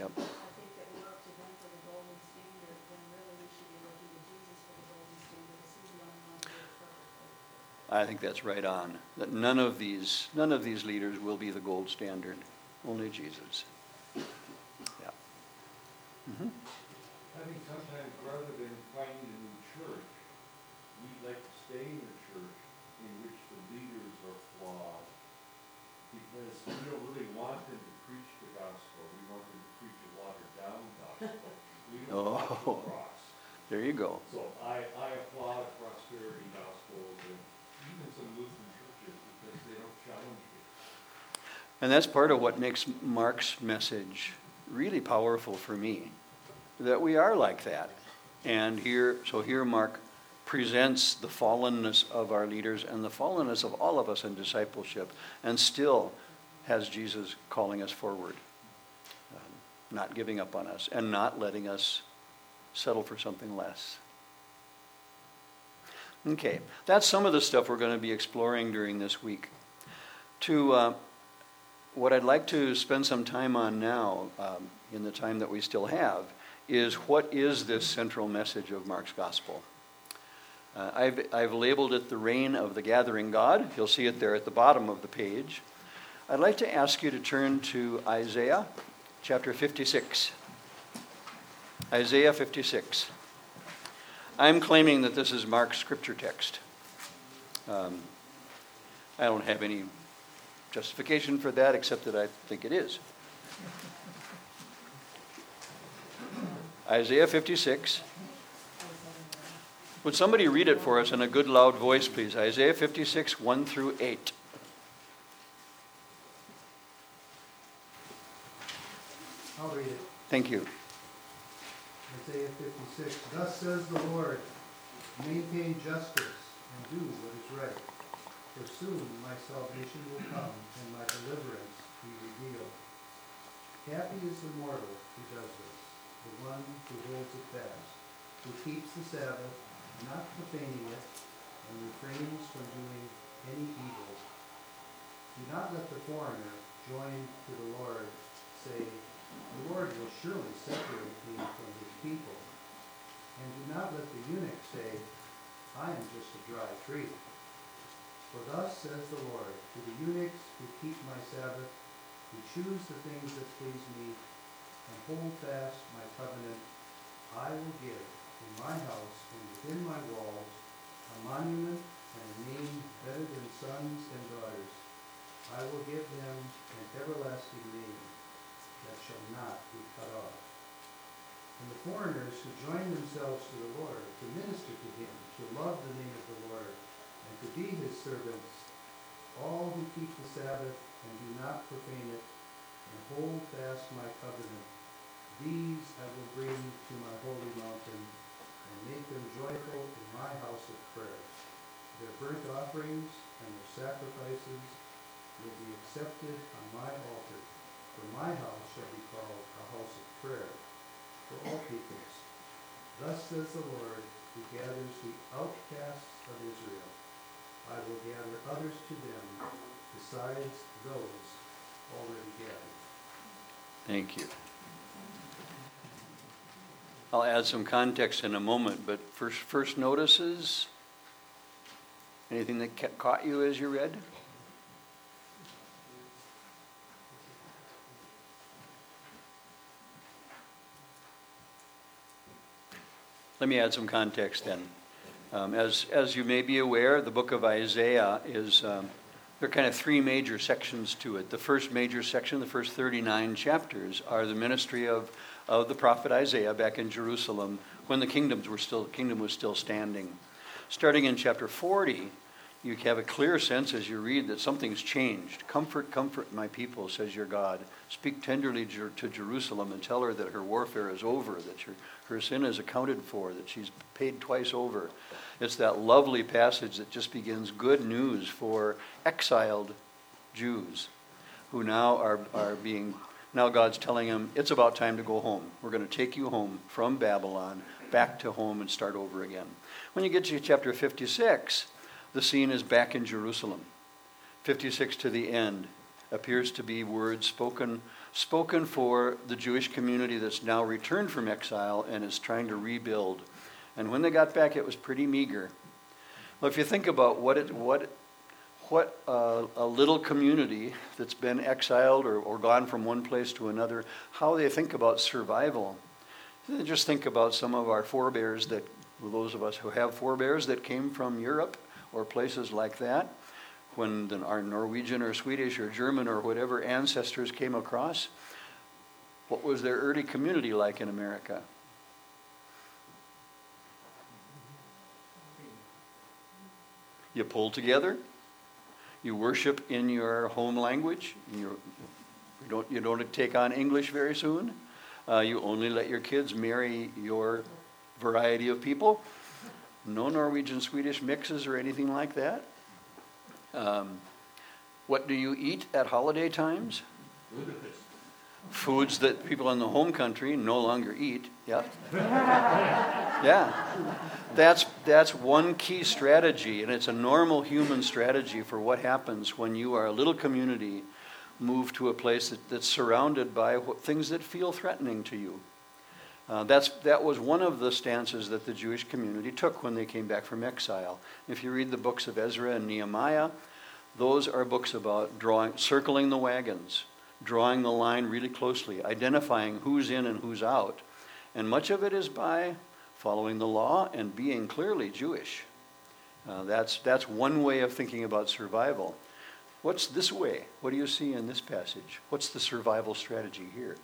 Yep. I think that we look to them for the golden standard, when really we should be looking to Jesus for the golden standard, because he's the only one who is perfect. I think that's right on. That none of these, none of these leaders will be the gold standard. Only Jesus. Yeah. Mm-hmm. I think sometimes rather than finding a new church, we'd like to stay in a church in which the leaders are flawed, because we don't really want them to preach the gospel. We want them to preach a watered-down gospel. We don't Oh. want the cross. There you go. So I, I applaud prosperity gospels and even some Lutheran churches because they don't challenge me. And that's part of what makes Mark's message really powerful for me, that we are like that. And here, so here Mark presents the fallenness of our leaders and the fallenness of all of us in discipleship, and still has Jesus calling us forward, um, not giving up on us and not letting us settle for something less. Okay, that's some of the stuff we're going to be exploring during this week. To uh, what I'd like to spend some time on now, um, in the time that we still have, is what is this central message of Mark's gospel? Uh, I've, I've labeled it the reign of the gathering God. You'll see it there at the bottom of the page. I'd like to ask you to turn to Isaiah chapter fifty-six. Isaiah fifty-six. I'm claiming that this is Mark's scripture text. Um, I don't have any justification for that except that I think it is. Isaiah fifty-six. Would somebody read it for us in a good loud voice, please? Isaiah fifty-six, one through eight. I'll read it. Thank you. Isaiah fifty-six. Thus says the Lord, maintain justice and do what is right. For soon my salvation will come and my deliverance be revealed. Happy is the mortal who does this, the one who holds it fast, who keeps the Sabbath, not profaning it, and refrains from doing any evil. Do not let the foreigner join to the Lord, say, the Lord will surely separate me from his people. And do not let the eunuch say, I am just a dry tree. For thus says the Lord, to the eunuchs who keep my Sabbath, who choose the things that please me, and hold fast my covenant, I will give in my house and within my walls a monument and a name better than sons and daughters. I will give them an everlasting name that shall not be cut off. And the foreigners who join themselves to the Lord, to minister to him, to love the name of the Lord, and to be his servants, all who keep the Sabbath and do not profane it, and hold fast my covenant, these I will bring to my holy mountain, and make them joyful in my house of prayer. Their burnt offerings and their sacrifices will be accepted on my altar, for my house shall be called a house of prayer for all peoples. Thus says the Lord, who gathers the outcasts of Israel. I will gather others to them, besides those already gathered. Thank you. I'll add some context in a moment, but first, first notices? Anything that ca- caught you as you read? Let me add some context then. Um, as, as you may be aware, the book of Isaiah is, um, there are kind of three major sections to it. The first major section, the first thirty-nine chapters, are the ministry of, of the prophet Isaiah back in Jerusalem when the kingdoms were still, kingdom was still standing. Starting in chapter forty, you have a clear sense as you read that something's changed. Comfort, comfort my people, says your God. Speak tenderly to Jerusalem and tell her that her warfare is over, that her, her sin is accounted for, that she's paid twice over. It's that lovely passage that just begins good news for exiled Jews who now are, are being, now God's telling them, it's about time to go home. We're going to take you home from Babylon, back to home and start over again. When you get to chapter fifty-six, the scene is back in Jerusalem. fifty-six to the end. appears to be words spoken spoken for the Jewish community that's now returned from exile and is trying to rebuild. And when they got back, it was pretty meager. Well, if you think about what it, what what uh, a little community that's been exiled or, or gone from one place to another, how they think about survival. Just think about some of our forebears, that those of us who have forebears that came from Europe or places like that, when the, our Norwegian or Swedish or German or whatever ancestors came across. What was their early community like in America? You pull together. You worship in your home language. In your, you don't you don't take on English very soon. Uh, you only let your kids marry your variety of people. No Norwegian Swedish mixes or anything like that. Um, what do you eat at holiday times? Foods that people in the home country no longer eat. Yeah. Yeah. That's that's one key strategy, and it's a normal human strategy for what happens when you are a little community, move to a place that, that's surrounded by things that feel threatening to you. Uh, that's that was one of the stances that the Jewish community took when they came back from exile. If you read the books of Ezra and Nehemiah, those are books about drawing, circling the wagons, drawing the line really closely, identifying who's in and who's out. And much of it is by following the law and being clearly Jewish. Uh, that's that's one way of thinking about survival. What's this way? What do you see in this passage? What's the survival strategy here?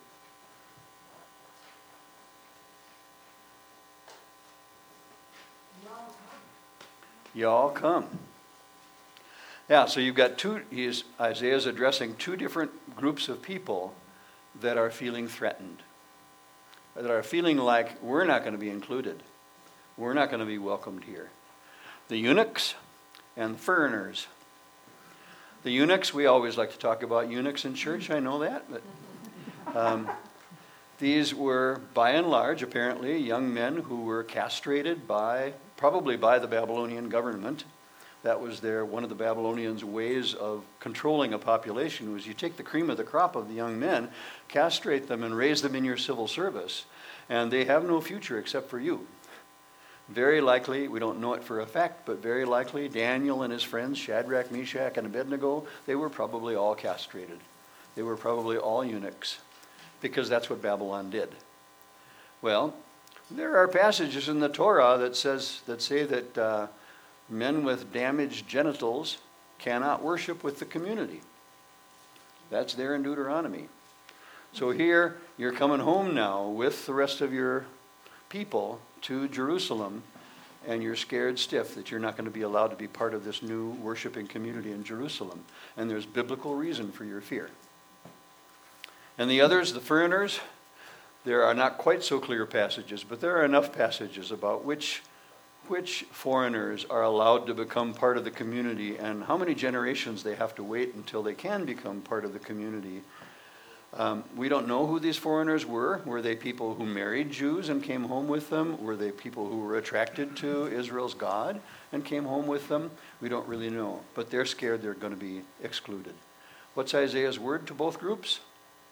Y'all come. Yeah, so you've got two, he is, Isaiah's addressing two different groups of people that are feeling threatened, that are feeling like we're not going to be included. We're not going to be welcomed here. The eunuchs and the foreigners. The eunuchs, we always like to talk about eunuchs in church, I know that, but um, these were, by and large, apparently, young men who were castrated by, probably by the Babylonian government. That was their, one of the Babylonians' ways of controlling a population was you take the cream of the crop of the young men, castrate them, and raise them in your civil service, and they have no future except for you. Very likely, we don't know it for a fact, but very likely Daniel and his friends, Shadrach, Meshach, and Abednego, they were probably all castrated. They were probably all eunuchs, because that's what Babylon did. Well, there are passages in the Torah that says that say that uh, men with damaged genitals cannot worship with the community. That's there in Deuteronomy. So here, you're coming home now with the rest of your people to Jerusalem, and you're scared stiff that you're not going to be allowed to be part of this new worshiping community in Jerusalem. And there's biblical reason for your fear. And the others, the foreigners, there are not quite so clear passages, but there are enough passages about which which foreigners are allowed to become part of the community and how many generations they have to wait until they can become part of the community. Um, we don't know who these foreigners were. Were they people who married Jews and came home with them? Were they people who were attracted to Israel's God and came home with them? We don't really know, but they're scared they're going to be excluded. What's Isaiah's word to both groups?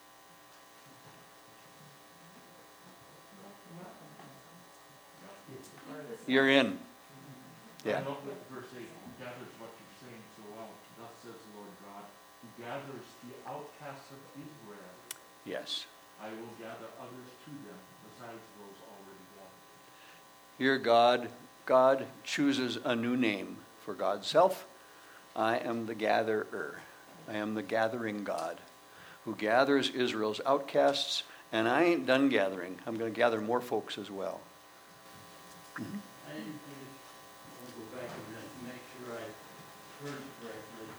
You're in. Yeah. I love that verse eight, who gathers what you're saying so well. Thus says the Lord God, who gathers the outcasts of Israel. Yes. I will gather others to them, besides those already gathered. Here God, God chooses a new name for God's self. I am the gatherer. I am the gathering God who gathers Israel's outcasts, and I ain't done gathering. I'm going to gather more folks as well. Mm-hmm. I didn't think it, I'll go back and just make sure I heard it correctly.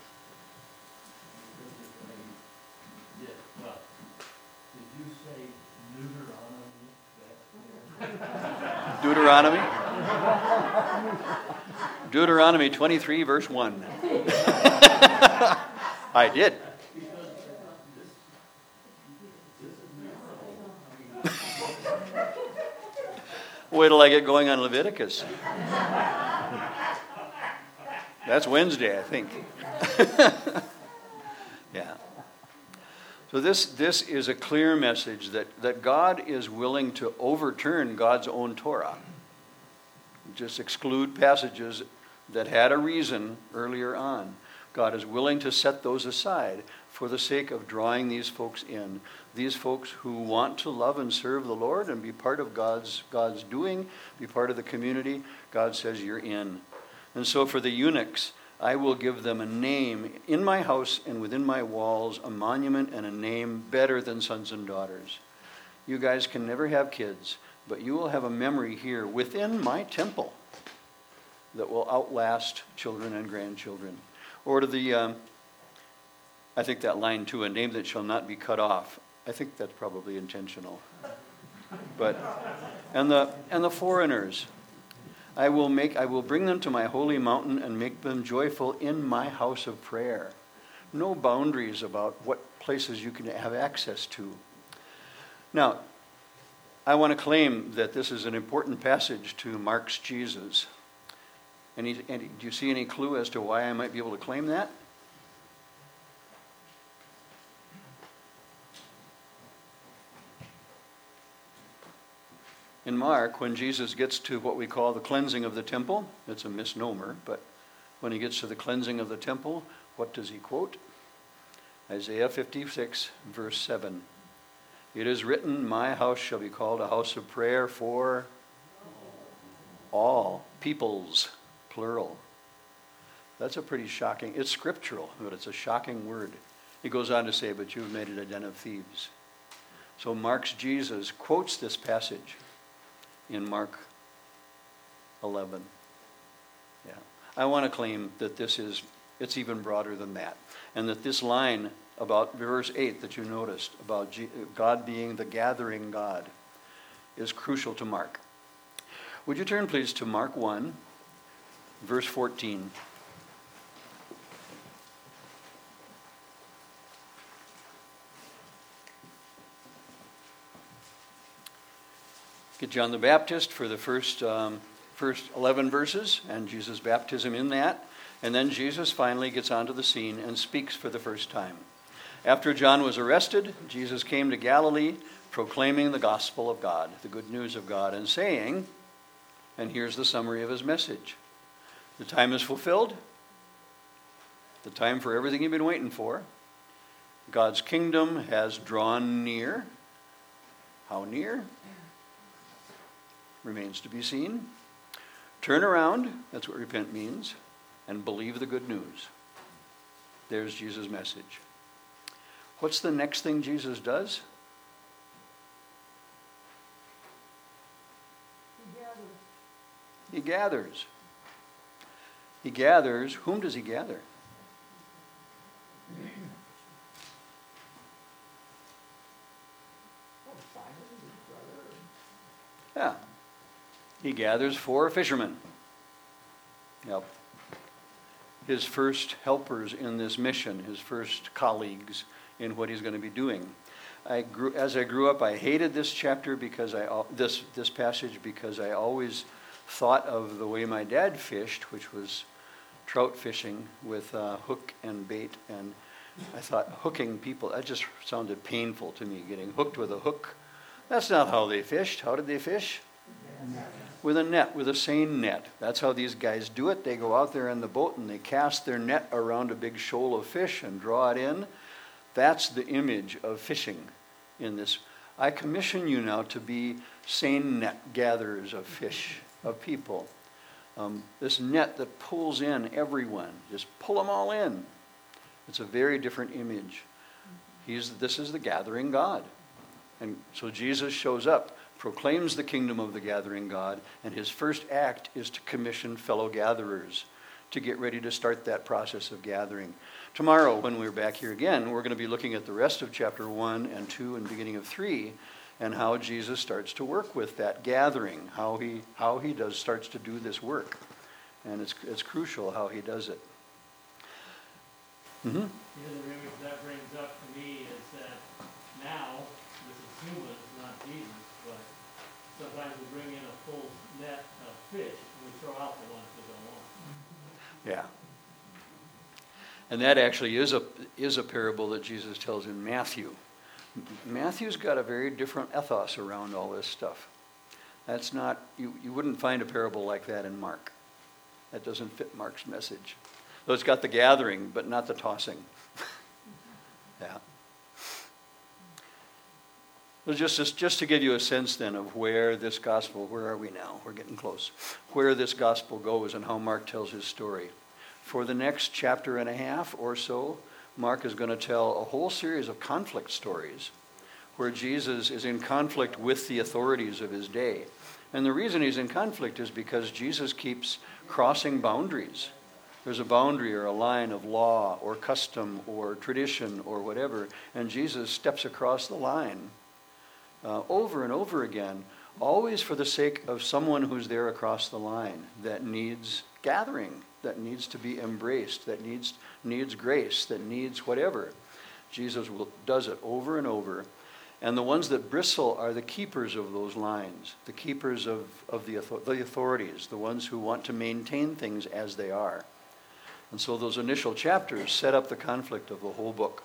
Yeah, well, did you say Deuteronomy? Deuteronomy? Deuteronomy twenty-three, verse one. I did. Wait till I get going on Leviticus. That's Wednesday, I think. Yeah. So this, this is a clear message that, that God is willing to overturn God's own Torah. Just exclude passages that had a reason earlier on. God is willing to set those aside for the sake of drawing these folks in. These folks who want to love and serve the Lord and be part of God's, God's doing, be part of the community, God says you're in. And so for the eunuchs, I will give them a name in my house and within my walls, a monument and a name better than sons and daughters. You guys can never have kids, but you will have a memory here within my temple that will outlast children and grandchildren. Or to the, um, I think that line too, a name that shall not be cut off. I think that's probably intentional. But, and the, and the foreigners, I will make, I will bring them to my holy mountain and make them joyful in my house of prayer. No boundaries about what places you can have access to. Now, I want to claim that this is an important passage to Mark's Jesus. Any, any, do you see any clue as to why I might be able to claim that? In Mark, when Jesus gets to what we call the cleansing of the temple, it's a misnomer, but when he gets to the cleansing of the temple, what does he quote? Isaiah fifty-six, verse seven. It is written, my house shall be called a house of prayer for all peoples, plural. That's a pretty shocking, it's scriptural, but it's a shocking word. He goes on to say, but you've made it a den of thieves. So Mark's Jesus quotes this passage in Mark eleven. Yeah. I want to claim that this is, it's even broader than that. And that this line about verse eight that you noticed, about God being the gathering God, is crucial to Mark. Would you turn please to Mark one, verse fourteen. Get John the Baptist for the first um, first eleven verses and Jesus' baptism in that. And then Jesus finally gets onto the scene and speaks for the first time. After John was arrested, Jesus came to Galilee proclaiming the gospel of God, the good news of God, and saying, and here's the summary of his message. The time is fulfilled. The time for everything you've been waiting for. God's kingdom has drawn near. How near? Remains to be seen. Turn around, that's what repent means, and believe the good news. There's Jesus' message. What's the next thing Jesus does? He gathers. He gathers. He gathers. Whom does he gather? Oh, Simon, his brother. Yeah. He gathers four fishermen. Yep. His first helpers in this mission, his first colleagues in what he's going to be doing. I grew, as I grew up, I hated this chapter because I this this passage because I always thought of the way my dad fished, which was trout fishing with uh, hook and bait, and I thought hooking people, that just sounded painful to me, getting hooked with a hook. That's not how they fished. How did they fish? With a net, with a seine net. That's how these guys do it. They go out there in the boat and they cast their net around a big shoal of fish and draw it in. That's the image of fishing in this. I commission you now to be seine net gatherers of fish, of people. Um, this net that pulls in everyone. Just pull them all in. It's a very different image. He's, this is the gathering God. And so Jesus shows up, proclaims the kingdom of the gathering God, and his first act is to commission fellow gatherers to get ready to start that process of gathering. Tomorrow, when we're back here again, we're going to be looking at the rest of chapter one and two and beginning of three, and how Jesus starts to work with that gathering, how he how he does starts to do this work. And it's it's crucial how he does it. Mm-hmm. The other image that brings up to me is that now, this is humans, not Jesus, but sometimes we bring in a full net of fish and we throw out the ones we don't want. Yeah. And that actually is a, is a parable that Jesus tells in Matthew. Matthew's got a very different ethos around all this stuff. That's not, you, you wouldn't find a parable like that in Mark. That doesn't fit Mark's message. So it's got the gathering, but not the tossing. Yeah. Well, just, just to give you a sense then of where this gospel, where are we now? We're getting close. Where this gospel goes and how Mark tells his story. For the next chapter and a half or so, Mark is going to tell a whole series of conflict stories where Jesus is in conflict with the authorities of his day. And the reason he's in conflict is because Jesus keeps crossing boundaries. There's a boundary or a line of law or custom or tradition or whatever, and Jesus steps across the line uh, over and over again, always for the sake of someone who's there across the line that needs gathering, that needs to be embraced, that needs needs grace, that needs whatever. Jesus will, does it over and over. And the ones that bristle are the keepers of those lines, the keepers of, of the, the authorities, the ones who want to maintain things as they are. And so those initial chapters set up the conflict of the whole book.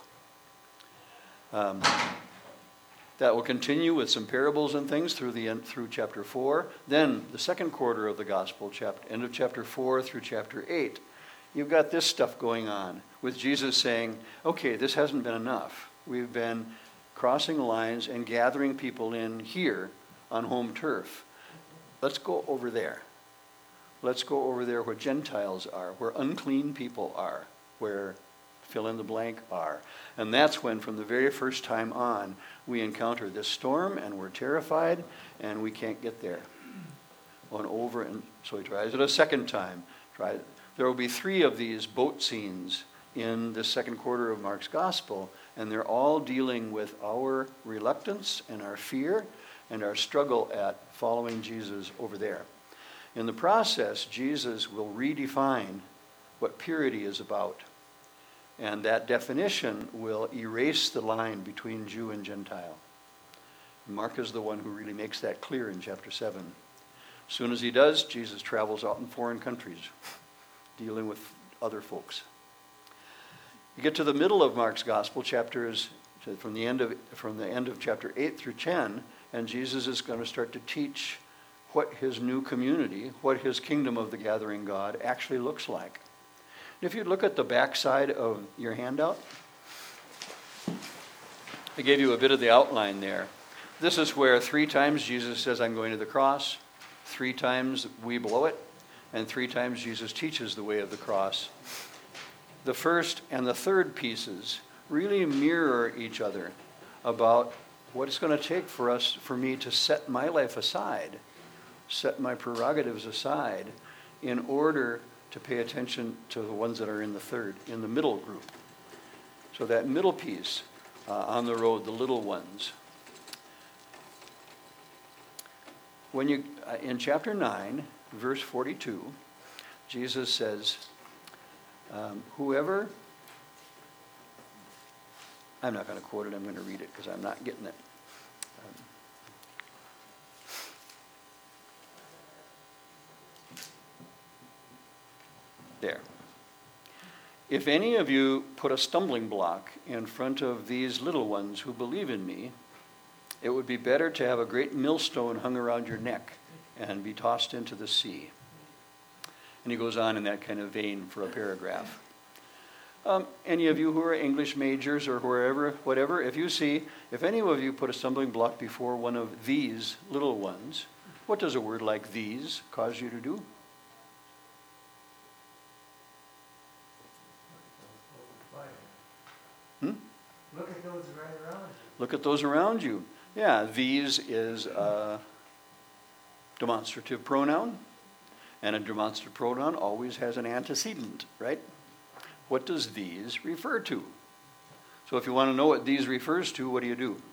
Um, that will continue with some parables and things through the end, through chapter four. Then the second quarter of the gospel, chapter, end of chapter four through chapter eight, you've got this stuff going on with Jesus saying, okay, this hasn't been enough. We've been crossing lines and gathering people in here on home turf. Let's go over there. Let's go over there where Gentiles are, where unclean people are, where fill in the blank are. And that's when, from the very first time on, we encounter this storm and we're terrified and we can't get there. On over, and so he tries it a second time. Try, there will be three of these boat scenes in the second quarter of Mark's gospel, and they're all dealing with our reluctance and our fear and our struggle at following Jesus over there. In the process, Jesus will redefine what purity is about. And that definition will erase the line between Jew and Gentile. Mark is the one who really makes that clear in chapter seven. As soon as he does, Jesus travels out in foreign countries, dealing with other folks. You get to the middle of Mark's gospel, chapters from the end of from the end of chapter eight through ten, and Jesus is going to start to teach what his new community, what his kingdom of the gathering God actually looks like. If you look at the backside of your handout, I gave you a bit of the outline there. This is where three times Jesus says, I'm going to the cross. Three times we blow it. And three times Jesus teaches the way of the cross. The first and the third pieces really mirror each other about what it's going to take for us, for me to set my life aside, set my prerogatives aside in order to pay attention to the ones that are in the third, in the middle group. So that middle piece, uh, on the road, the little ones. When you, uh, in chapter nine, verse forty-two, Jesus says, um, whoever, I'm not going to quote it, I'm going to read it because I'm not getting it. Um, there. If any of you put a stumbling block in front of these little ones who believe in me, it would be better to have a great millstone hung around your neck and be tossed into the sea. And he goes on in that kind of vein for a paragraph. Um, any of you who are English majors or wherever, whatever, if you see, if any of you put a stumbling block before one of these little ones, what does a word like these cause you to do? Hmm? Look at those right around you. Look at those around you. Yeah, these is a demonstrative pronoun, and a demonstrative pronoun always has an antecedent, right? What does these refer to? So if you want to know what these refers to, what do you do?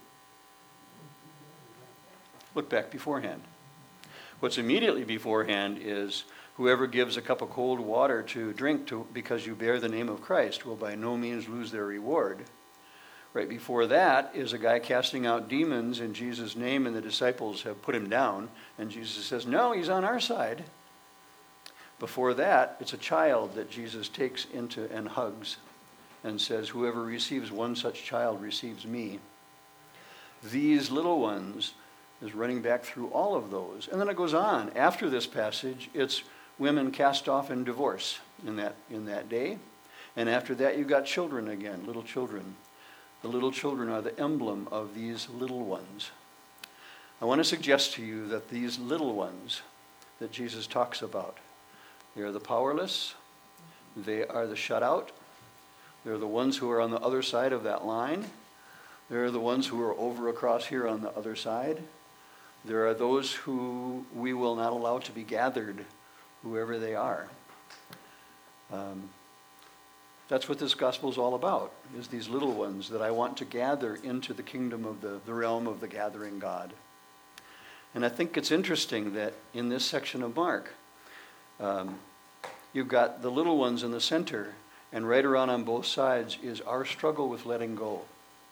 Look back beforehand. What's immediately beforehand is whoever gives a cup of cold water to drink to because you bear the name of Christ will by no means lose their reward. Right before that is a guy casting out demons in Jesus' name, and the disciples have put him down, and Jesus says, no, he's on our side. Before that, it's a child that Jesus takes into and hugs and says, whoever receives one such child receives me. These little ones is running back through all of those. And then it goes on. After this passage, it's women cast off in divorce in that, in that day. And after that, you've got children again, little children. The little children are the emblem of these little ones. I want to suggest to you that these little ones that Jesus talks about, they are the powerless, they are the shut out, they're the ones who are on the other side of that line, they're the ones who are over across here on the other side, there are those who we will not allow to be gathered, whoever they are. Um, That's what this gospel is all about, is these little ones that I want to gather into the kingdom of the, the realm of the gathering God. And I think it's interesting that in this section of Mark, um, you've got the little ones in the center, and right around on both sides is our struggle with letting go.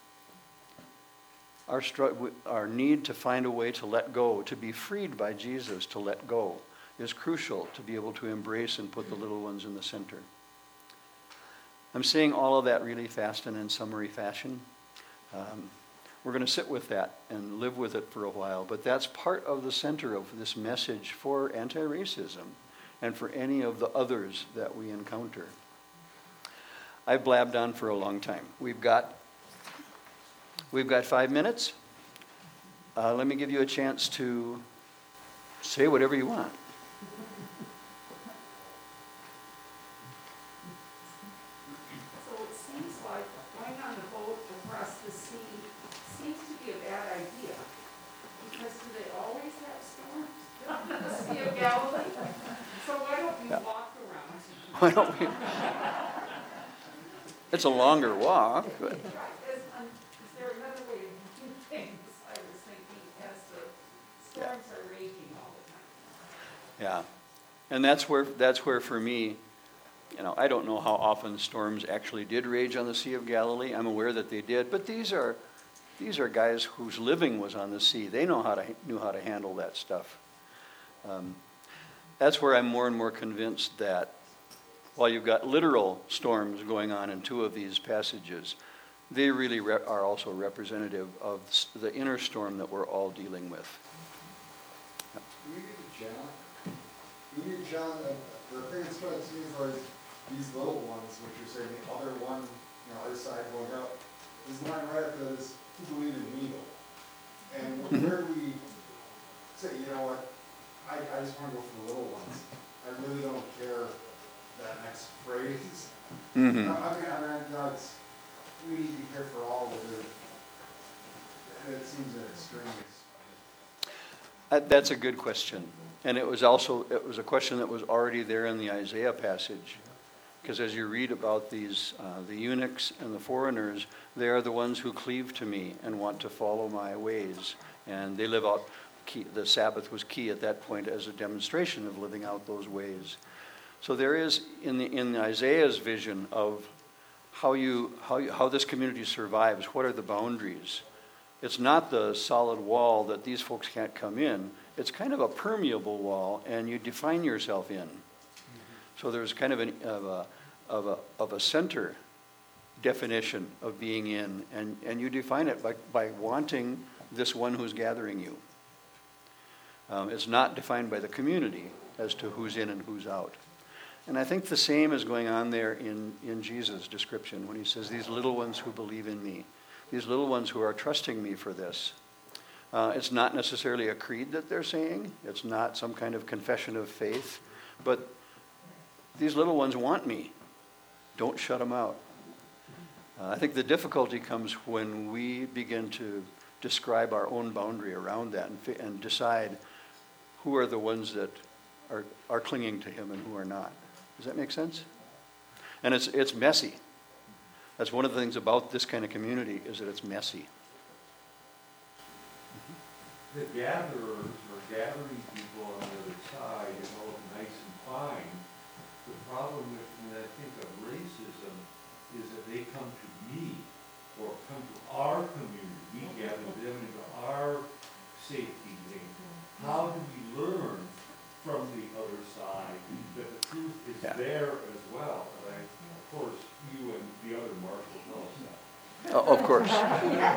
Our, str- our need to find a way to let go, to be freed by Jesus, to let go, is crucial to be able to embrace and put the little ones in the center. I'm saying all of that really fast and in summary fashion. Um, we're going to sit with that and live with it for a while, but that's part of the center of this message for anti-racism and for any of the others that we encounter. I've blabbed on for a long time. We've got, we've got five minutes. Uh, let me give you a chance to say whatever you want. Why don't we? It's a longer walk, but. Is there another way of doing things? I was thinking as the storms are raging all the time. Yeah, and that's where that's where for me, you know, I don't know how often storms actually did rage on the Sea of Galilee. I'm aware that they did, but these are these are guys whose living was on the sea. They know how to knew how to handle that stuff. Um, that's where I'm more and more convinced that. While you've got literal storms going on in two of these passages, they really re- are also representative of the inner storm that we're all dealing with. Can you read John? Can you read John? The, the thing that strikes me is like these little ones, which you're saying the other one, you know, other side going up. This line right up there is, who believe in me? And where do we say, you know what, I, I just want to go for the little ones. I really don't care. That next phrase. Mm-hmm. No, I mean, I mean, no, it's, we need to be here for all of it. It seems an extreme. Uh, that's a good question, and it was also it was a question that was already there in the Isaiah passage, because as you read about these, uh, the eunuchs and the foreigners, they are the ones who cleave to me and want to follow my ways, and they live out. Key, the Sabbath was key at that point as a demonstration of living out those ways. So there is in the in Isaiah's vision of how you how you, how this community survives. What are the boundaries? It's not the solid wall that these folks can't come in. It's kind of a permeable wall, and you define yourself in. Mm-hmm. So there's kind of an of a of a of a center definition of being in, and and you define it by by wanting this one who's gathering you. Um, it's not defined by the community as to who's in and who's out. And I think the same is going on there in, in Jesus' description when he says, these little ones who believe in me, these little ones who are trusting me for this. Uh, it's not necessarily a creed that they're saying. It's not some kind of confession of faith. But these little ones want me. Don't shut them out. Uh, I think the difficulty comes when we begin to describe our own boundary around that and, and decide who are the ones that are, are clinging to him and who are not. Does that make sense? And it's it's messy. That's one of the things about this kind of community, is that it's messy. The gatherers or gathering people on the other side is all nice and fine. The problem with, when I think of racism, is that they come to me or come to our community. We gather them into our safety zone. How do we learn from the other side that the truth is yeah. there as well? And I, of course, you and the other Of course. But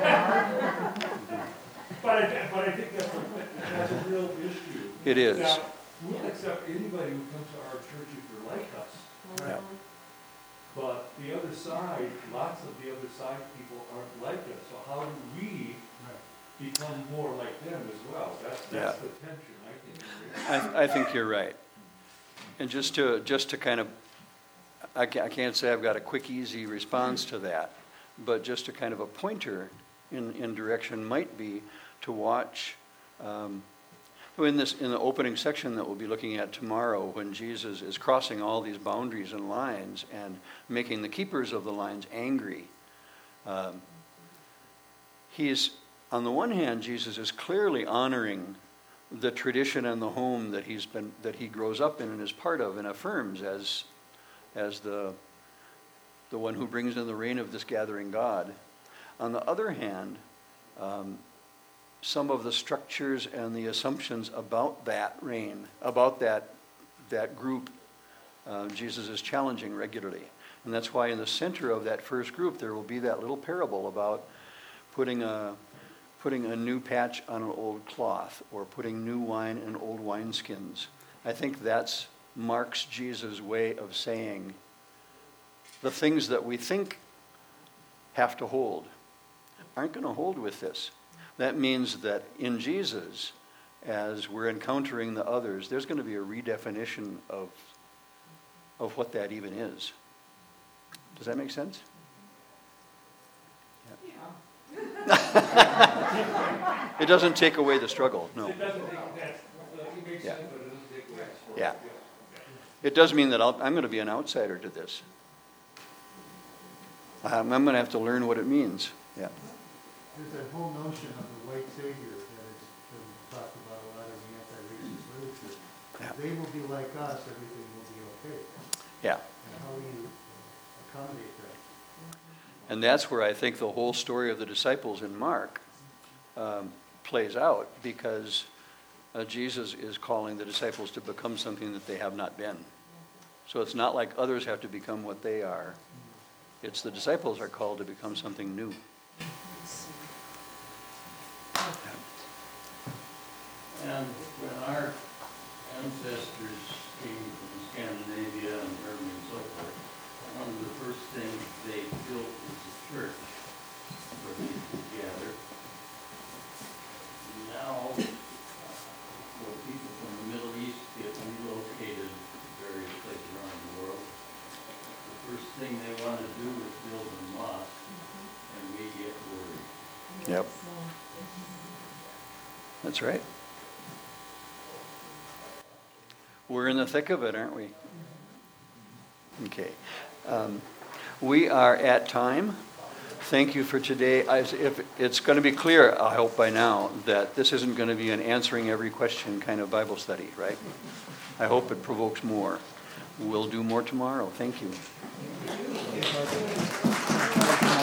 I, thi- but I think that's a, that's a real issue. It is. That we'll accept anybody who comes to our church if they're like us. Yeah. But the other side, lots of the other side people aren't like us. So how do we become more like them as well? That's, that's Yeah. the tension, I think. I, I think you're right. And just to, just to kind of, I ca- I can't say I've got a quick, easy response to that, but just a kind of a pointer in, in direction might be to watch, um, in this, in the opening section that we'll be looking at tomorrow, when Jesus is crossing all these boundaries and lines and making the keepers of the lines angry. Um, he's, on the one hand, Jesus is clearly honoring the tradition and the home that he's been, that he grows up in and is part of and affirms as, as the, the one who brings in the reign of this gathering God. On the other hand, um, some of the structures and the assumptions about that reign, about that, that group, uh, Jesus is challenging regularly. And that's why in the center of that first group, there will be that little parable about putting a, putting a new patch on an old cloth, or putting new wine in old wineskins. I think that's Mark's Jesus' way of saying the things that we think have to hold aren't going to hold with this. That means that in Jesus, as we're encountering the others, there's going to be a redefinition of, of what that even is. Does that make sense? It doesn't take away the struggle, no. It doesn't take that, it makes Yeah. sense, but it doesn't take away the struggle. Yeah. It does mean that I'll, I'm going to be an outsider to this. I'm, I'm going to have to learn what it means. Yeah. There's that whole notion of the white savior that has been talked about a lot in the anti-racist literature. Yeah. If they will be like us, everything will be okay. Yeah. And how do you accommodate that? And that's where I think the whole story of the disciples in Mark um, plays out, because uh, Jesus is calling the disciples to become something that they have not been. So it's not like others have to become what they are. It's the disciples are called to become something new. And when our ancestors came from Scandinavia and Germany and so forth, one of the first things they built was a church where people could gather. Now, uh, when people from the Middle East get relocated to various places around the world, the first thing they want to do is build a mosque, and we get worried. Yep. That's right. We're in the thick of it, aren't we? Okay. Um, we are at time. Thank you for today. I, if it's going to be clear, I hope by now, that this isn't going to be an answering every question kind of Bible study, right? I hope it provokes more. We'll do more tomorrow. Thank you.